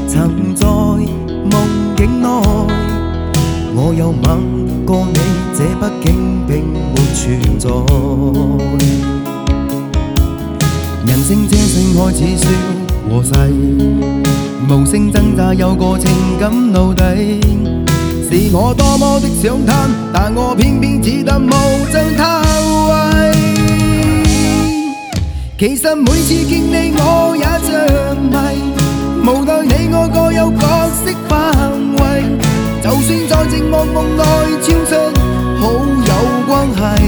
曾在夢境內，我有吻過你，這北京並沒存在。人聲這聲開始說和諧，無聲掙扎有個情感奴隸，是我多麼的想貪，但我偏偏只得無盡貪位。其實每次見你我也着迷，無奈你我各有角色範圍，就算在寂寞夢內超出好友關係，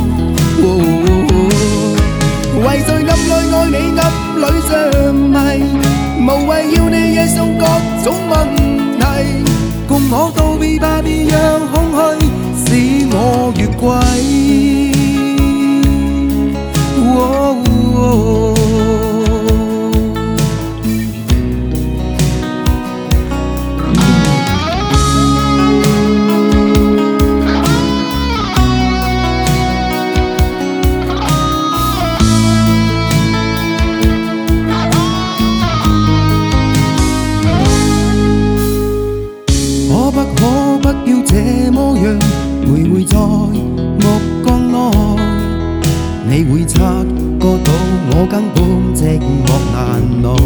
為在暗裏愛你暗裏着迷，無謂要你惹上各種問題，共我道別吧，別讓空虛使我越軌。可不要這麼樣徘徊在目光內，你會察覺到我根本寂寞難耐。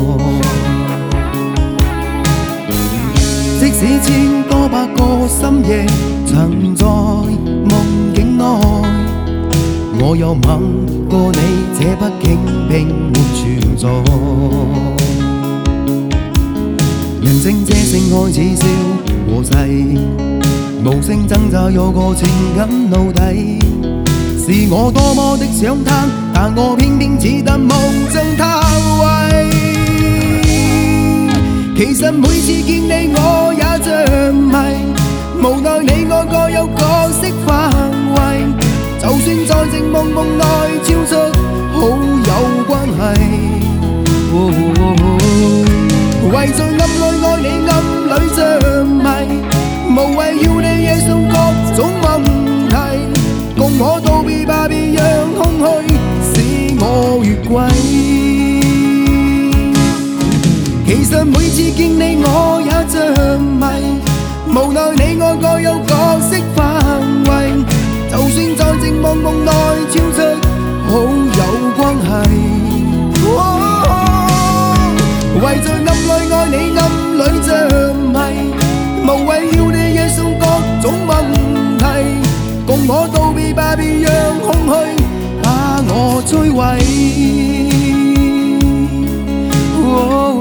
即使千多百個深夜曾在夢境內，我有吻過你，這北京並沒存在。人聲這聲開始笑和諧，無聲掙扎有個情感奴隸，是我多麼的想貪，但我偏偏只得無盡貪位。其實每次見你我也着迷，無奈你我各有角色範圍，就算在寂寞夢內超出好友關係，為在暗裏愛你暗裏着迷，無謂要你惹上各種問題，共我道別吧，別讓空虛使我越軌。其實每次見你我也着迷，無奈你我各有角色範圍，就算在寂寞夢內超出好友關係，為在暗裏愛你暗裏着迷，無謂要你惹上各種問題，共我道別吧，別讓空虛把我摧毀。